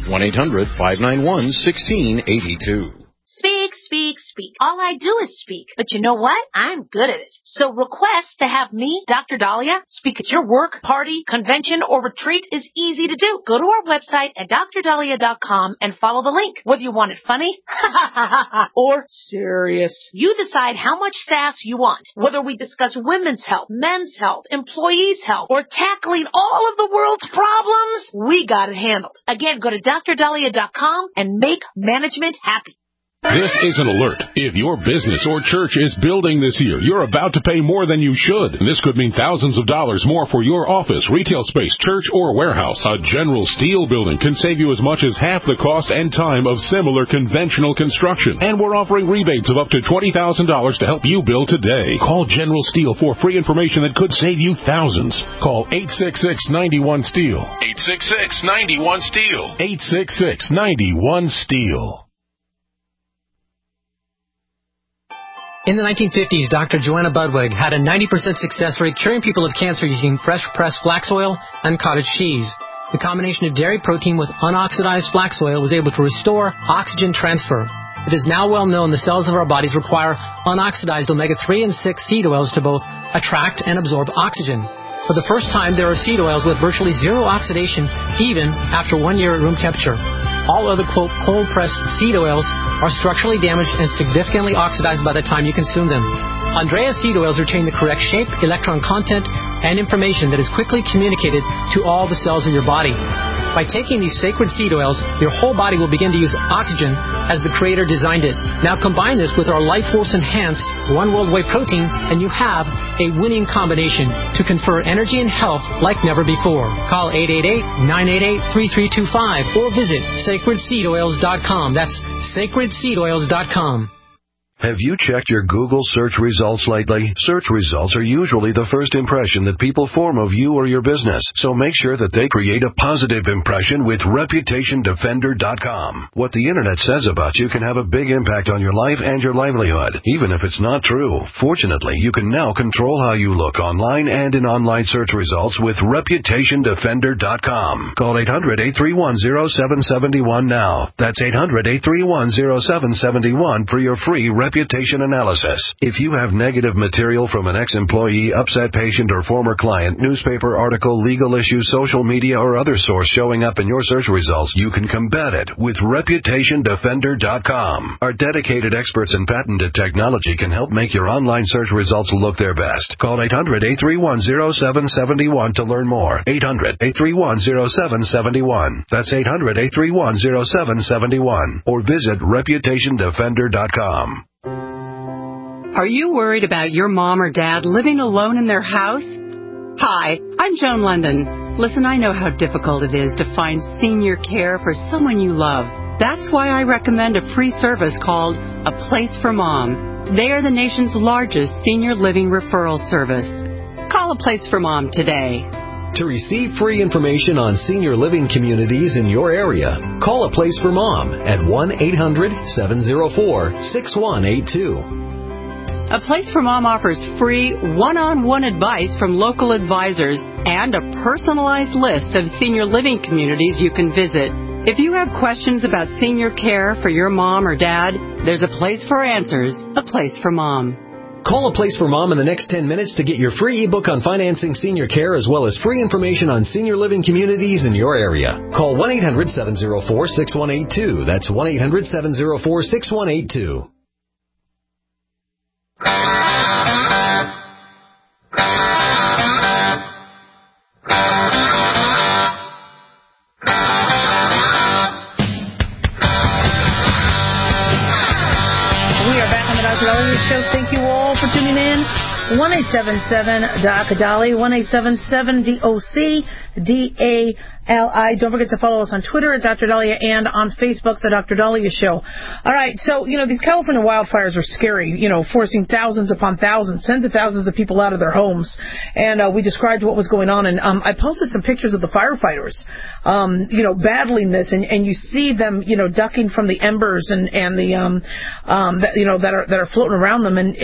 1-800-591-1682. Speak, speak, speak. All I do is speak. But you know what? I'm good at it. So request to have me, Dr. Dahlia, speak at your work, party, convention, or retreat is easy to do. Go to our website at drdahlia.com and follow the link. Whether you want it funny or serious, you decide how much sass you want. Whether we discuss women's health, men's health, employees' health, or tackling all of the world's problems, we got it handled. Again, go to drdahlia.com and make management happy. This is an alert. If your business or church is building this year, you're about to pay more than you should. This could mean thousands of dollars more for your office, retail space, church, or warehouse. A General Steel building can save you as much as half the cost and time of similar conventional construction. And we're offering rebates of up to $20,000 to help you build today. Call General Steel for free information that could save you thousands. Call 866-91-STEEL. 866-91-STEEL. 866-91-STEEL. In the 1950s, Dr. Joanna Budwig had a 90% success rate curing people of cancer using fresh-pressed flax oil and cottage cheese. The combination of dairy protein with unoxidized flax oil was able to restore oxygen transfer. It is now well known the cells of our bodies require unoxidized omega-3 and 6 seed oils to both attract and absorb oxygen. For the first time, there are seed oils with virtually zero oxidation, even after 1 year at room temperature. All other, quote, cold-pressed seed oils are structurally damaged and significantly oxidized by the time you consume them. Andrea seed oils retain the correct shape, electron content, and information that is quickly communicated to all the cells of your body. By taking these sacred seed oils, your whole body will begin to use oxygen as the Creator designed it. Now combine this with our Life Force Enhanced One World Whey protein, and you have a winning combination to confer energy and health like never before. Call 888-988-3325 or visit sacredseedoils.com. That's sacredseedoils.com. Have you checked your Google search results lately? Search results are usually the first impression that people form of you or your business, so make sure that they create a positive impression with ReputationDefender.com. What the Internet says about you can have a big impact on your life and your livelihood, even if it's not true. Fortunately, you can now control how you look online and in online search results with ReputationDefender.com. Call 800-831-0771 now. That's 800-831-0771 for your free reputation analysis. If you have negative material from an ex-employee, upset patient, or former client, newspaper article, legal issue, social media, or other source showing up in your search results, you can combat it with ReputationDefender.com. Our dedicated experts in patented technology can help make your online search results look their best. Call 800-831-0771 to learn more. 800-831-0771. That's 800-831-0771. Or visit ReputationDefender.com. Are you worried about your mom or dad living alone in their house? Hi, I'm Joan London. Listen, I know how difficult it is to find senior care for someone you love. That's why I recommend a free service called A Place for Mom. They are the nation's largest senior living referral service. Call A Place for Mom today. To receive free information on senior living communities in your area, call A Place for Mom at 1-800-704-6182. A Place for Mom offers free one-on-one advice from local advisors and a personalized list of senior living communities you can visit. If you have questions about senior care for your mom or dad, there's a place for answers, A Place for Mom. Call A Place for Mom in the next 10 minutes to get your free ebook on financing senior care as well as free information on senior living communities in your area. Call 1-800-704-6182. That's 1-800-704-6182. Show. Thank you all for tuning in. 1-877-DOC-DOLLY, 1-877-DOC-DALY. L-I. Don't forget to follow us on Twitter at Dr. Dahlia and on Facebook, The Dr. Dahlia Show. All right, so, these California wildfires are scary, forcing thousands upon thousands, tens of thousands of people out of their homes. And we described what was going on, and I posted some pictures of the firefighters, battling this, and you see them, ducking from the embers and the, that are floating around them, and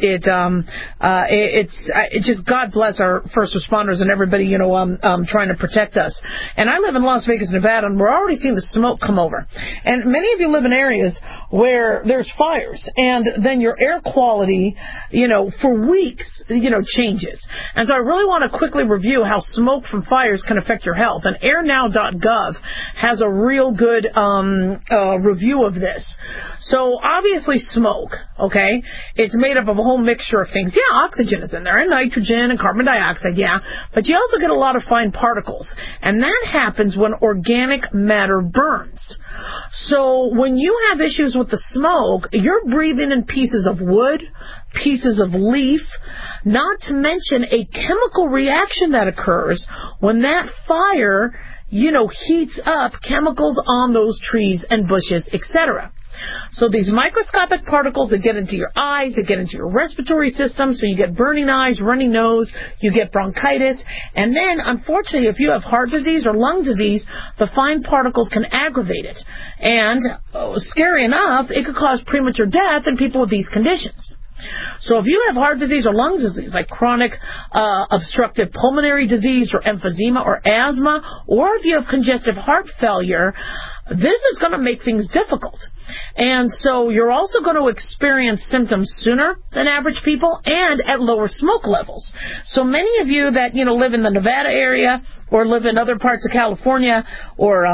it's just God bless our first responders and everybody, trying to protect us. And I live in Las Vegas, Nevada, and we're already seeing the smoke come over. And many of you live in areas where there's fires, and then your air quality, for weeks, changes. And so I really want to quickly review how smoke from fires can affect your health. And airnow.gov has a real good review of this. So obviously smoke, okay, it's made up of a whole mixture of things. Yeah, oxygen is in there, and nitrogen and carbon dioxide, yeah, but you also get a lot of fine particles, and that happens when organic matter burns. So when you have issues with the smoke, you're breathing in pieces of wood, pieces of leaf, not to mention a chemical reaction that occurs when that fire, heats up chemicals on those trees and bushes, etc. So these microscopic particles that get into your eyes, that get into your respiratory system, so you get burning eyes, runny nose, you get bronchitis, and then, unfortunately, if you have heart disease or lung disease, the fine particles can aggravate it. And, scary enough, it could cause premature death in people with these conditions. So if you have heart disease or lung disease, like chronic obstructive pulmonary disease or emphysema or asthma, or if you have congestive heart failure, this is going to make things difficult. And so you're also going to experience symptoms sooner than average people and at lower smoke levels. So many of you that, live in the Nevada area or live in other parts of California or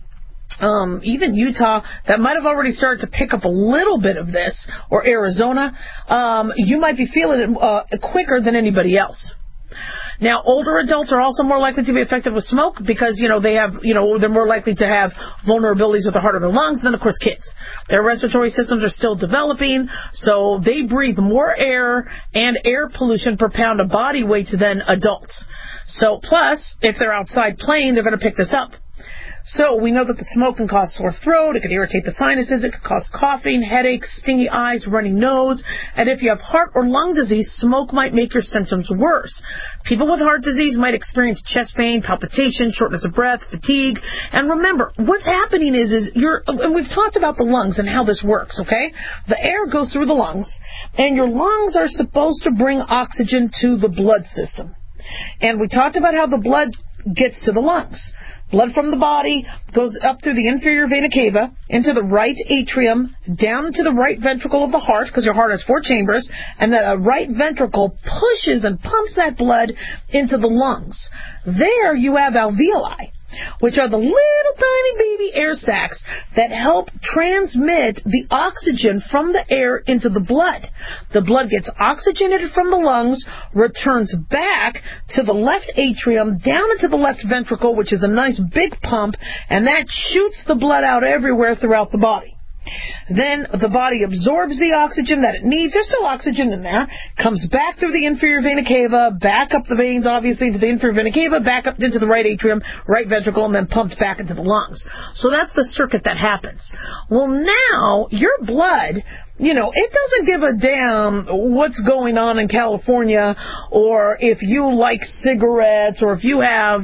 even Utah, that might have already started to pick up a little bit of this, or Arizona, you might be feeling it quicker than anybody else. Now, older adults are also more likely to be affected with smoke because, they're more likely to have vulnerabilities with the heart or the lungs than, of course, kids. Their respiratory systems are still developing, so they breathe more air and air pollution per pound of body weight than adults. So, plus, if they're outside playing, they're going to pick this up. So we know that the smoke can cause sore throat, it can irritate the sinuses, it can cause coughing, headaches, stingy eyes, runny nose, and if you have heart or lung disease, smoke might make your symptoms worse. People with heart disease might experience chest pain, palpitation, shortness of breath, fatigue, and remember, what's happening is and we've talked about the lungs and how this works, okay? The air goes through the lungs, and your lungs are supposed to bring oxygen to the blood system. And we talked about how the blood gets to the lungs. Blood from the body goes up through the inferior vena cava, into the right atrium, down into the right ventricle of the heart, because your heart has 4 chambers, and the right ventricle pushes and pumps that blood into the lungs. There you have alveoli, which are the little tiny baby air sacs that help transmit the oxygen from the air into the blood. The blood gets oxygenated from the lungs, returns back to the left atrium, down into the left ventricle, which is a nice big pump, and that shoots the blood out everywhere throughout the body. Then the body absorbs the oxygen that it needs. There's still oxygen in there. Comes back through the inferior vena cava, back up the veins, obviously, into the inferior vena cava, back up into the right atrium, right ventricle, and then pumped back into the lungs. So that's the circuit that happens. Well, now, your blood, it doesn't give a damn what's going on in California, or if you like cigarettes, or if you have,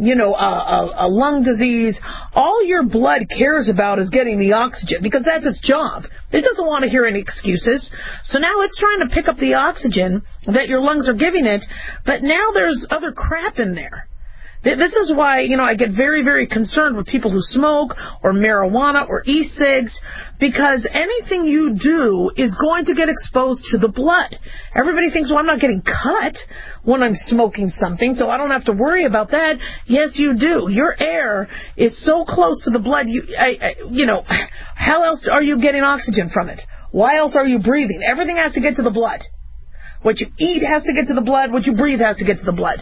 a lung disease. All your blood cares about is getting the oxygen, because that's its job. It doesn't want to hear any excuses. So now it's trying to pick up the oxygen that your lungs are giving it, but now there's other crap in there. This is why, I get very, very concerned with people who smoke or marijuana or e-cigs, because anything you do is going to get exposed to the blood. Everybody thinks, well, I'm not getting cut when I'm smoking something, so I don't have to worry about that. Yes, you do. Your air is so close to the blood, how else are you getting oxygen from it? Why else are you breathing? Everything has to get to the blood. What you eat has to get to the blood. What you breathe has to get to the blood.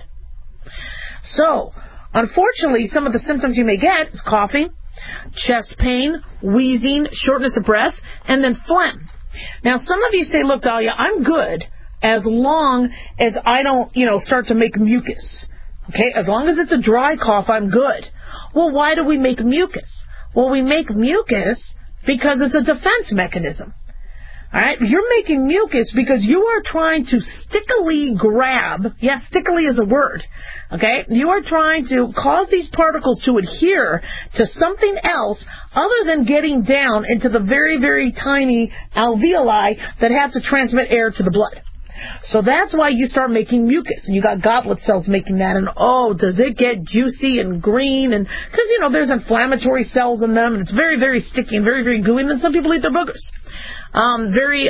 So, unfortunately, some of the symptoms you may get is coughing, chest pain, wheezing, shortness of breath, and then phlegm. Now, some of you say, look, Dahlia, I'm good as long as I don't, start to make mucus. Okay? As long as it's a dry cough, I'm good. Well, why do we make mucus? Well, we make mucus because it's a defense mechanism. All right? You're making mucus because you are trying to stickily grab. Yes, stickily is a word. Okay? You are trying to cause these particles to adhere to something else other than getting down into the very, very tiny alveoli that have to transmit air to the blood. So that's why you start making mucus, and you got goblet cells making that, and oh, does it get juicy and green, and because, you know, there's inflammatory cells in them, and it's very, very sticky and very, very gooey, and then some people eat their boogers. Very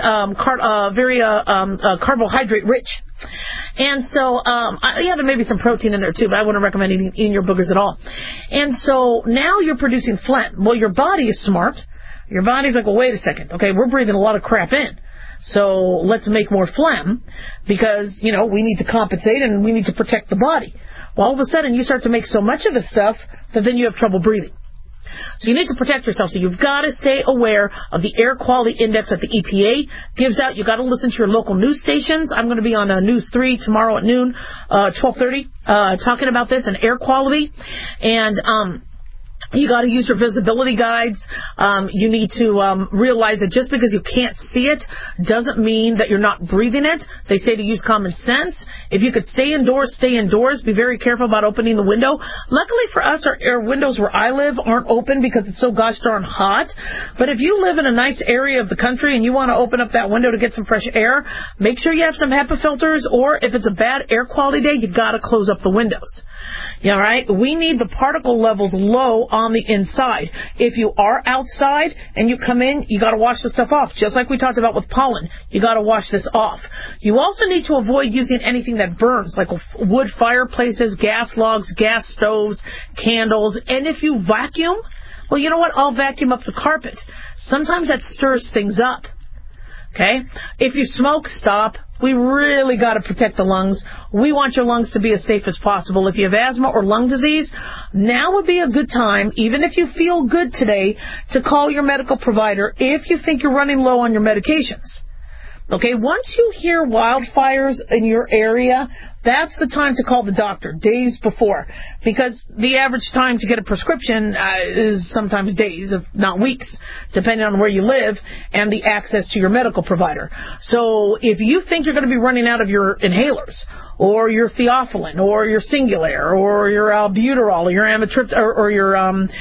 carbohydrate rich. And so, yeah, there may be some protein in there too, but I wouldn't recommend eating your boogers at all. And so now you're producing phlegm. Well, your body is smart. Your body's like, well, wait a second. Okay, we're breathing a lot of crap in. So let's make more phlegm because, you know, we need to compensate and we need to protect the body. Well, all of a sudden you start to make so much of this stuff that then you have trouble breathing. So you need to protect yourself. So you've got to stay aware of the air quality index that the EPA gives out. You've got to listen to your local news stations. I'm going to be on News 3 tomorrow at noon, 12:30, talking about this and air quality. And you got to use your visibility guides. You need to realize that just because you can't see it doesn't mean that you're not breathing it. They say to use common sense. If you could stay indoors, stay indoors. Be very careful about opening the window. Luckily for us, our windows where I live aren't open because it's so gosh darn hot. But if you live in a nice area of the country and you want to open up that window to get some fresh air, make sure you have some HEPA filters, or if it's a bad air quality day, you got to close up the windows. Yeah, right? We need the particle levels low on the inside. If you are outside and you come in, you got to wash the stuff off. Just like we talked about with pollen, you got to wash this off. You also need to avoid using anything that burns, like wood fireplaces, gas logs, gas stoves, candles. And if you vacuum, well, you know what? I'll vacuum up the carpet. Sometimes that stirs things up. Okay? If you smoke, stop. We really got to protect the lungs. We want your lungs to be as safe as possible. If you have asthma or lung disease, now would be a good time, even if you feel good today, to call your medical provider if you think you're running low on your medications. Okay? Once you hear wildfires in your area, that's the time to call the doctor, days before, because the average time to get a prescription is sometimes days, if not weeks, depending on where you live and the access to your medical provider. So if you think you're going to be running out of your inhalers, or your Theophylline, or your Singulair, or your albuterol, or your amitriptyline, or your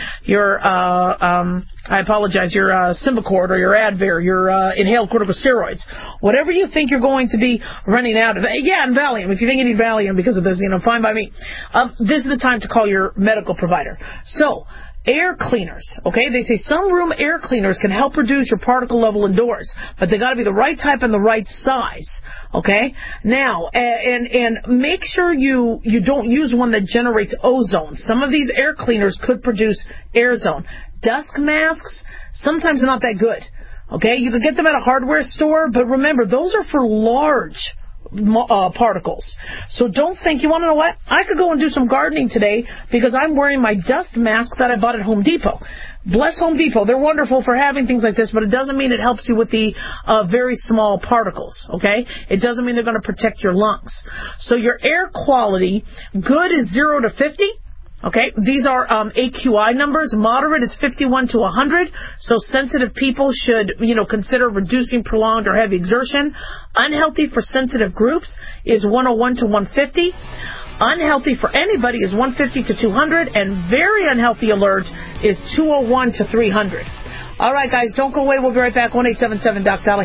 Symbicort, or your Advair, your inhaled corticosteroids, whatever you think you're going to be running out of, yeah, and Valium, if you think you need Valium because of this, you know, fine by me. This is the time to call your medical provider. So, air cleaners, okay? They say some room air cleaners can help reduce your particle level indoors, but they got to be the right type and the right size, okay? Now, and make sure you don't use one that generates ozone. Some of these air cleaners could produce air zone. Dusk masks, sometimes not that good, okay? You can get them at a hardware store, but remember, those are for large particles. So don't think, you want to know what? I could go and do some gardening today because I'm wearing my dust mask that I bought at Home Depot. Bless Home Depot. They're wonderful for having things like this, but it doesn't mean it helps you with the very small particles, okay? It doesn't mean they're going to protect your lungs. So your air quality, good is 0 to 50. Okay, these are AQI numbers. Moderate is 51 to 100. So sensitive people should, consider reducing prolonged or heavy exertion. Unhealthy for sensitive groups is 101 to 150. Unhealthy for anybody is 150 to 200. And very unhealthy alert is 201 to 300. All right, guys, don't go away. We'll be right back. 1-877-DOC-DOLLY.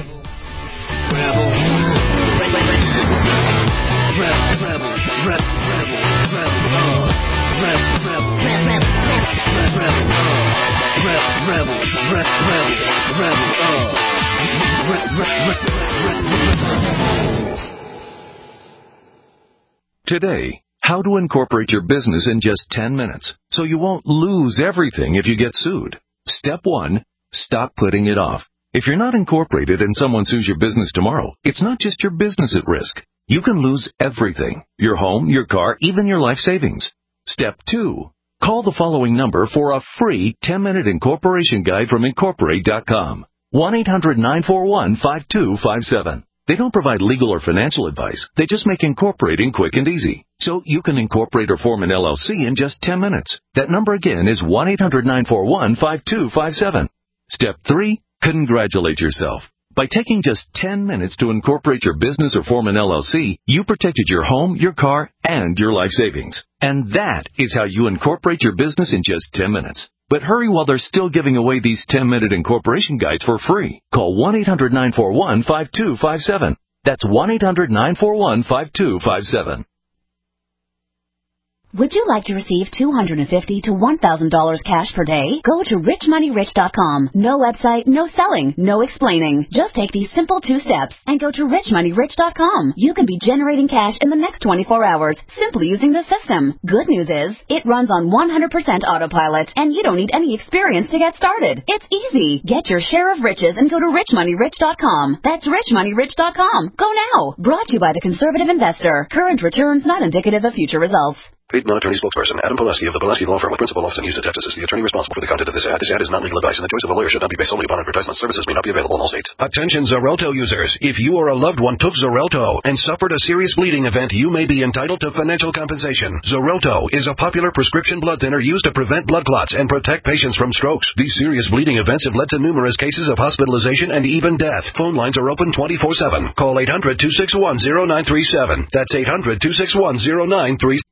Today, how to incorporate your business in just 10 minutes so you won't lose everything if you get sued. Step 1, stop putting it off. If you're not incorporated and someone sues your business tomorrow, it's not just your business at risk. You can lose everything: your home, your car, even your life savings. Step 2, call the following number for a free 10-minute incorporation guide from Incorporate.com. 1-800-941-5257. They don't provide legal or financial advice. They just make incorporating quick and easy. So you can incorporate or form an LLC in just 10 minutes. That number again is 1-800-941-5257. Step 3, congratulate yourself. By taking just 10 minutes to incorporate your business or form an LLC, you protected your home, your car, and your life savings. And that is how you incorporate your business in just 10 minutes. But hurry while they're still giving away these 10-minute incorporation guides for free. Call 1-800-941-5257. That's 1-800-941-5257. Would you like to receive $250 to $1,000 cash per day? Go to richmoneyrich.com. No website, no selling, no explaining. Just take these simple 2 steps and go to richmoneyrich.com. You can be generating cash in the next 24 hours simply using the system. Good news is, it runs on 100% autopilot and you don't need any experience to get started. It's easy. Get your share of riches and go to richmoneyrich.com. That's richmoneyrich.com. Go now. Brought to you by the Conservative Investor. Current returns not indicative of future results. Paid non-attorney spokesperson Adam Pileski of the Pileski Law Firm with principal office in Houston, Texas is the attorney responsible for the content of this ad. This ad is not legal advice, and the choice of a lawyer should not be based solely upon advertisement. Services may not be available in all states. Attention Xarelto users. If you or a loved one took Xarelto and suffered a serious bleeding event, you may be entitled to financial compensation. Xarelto is a popular prescription blood thinner used to prevent blood clots and protect patients from strokes. These serious bleeding events have led to numerous cases of hospitalization and even death. Phone lines are open 24/7. Call 800-261-0937. That's 800-261-0937.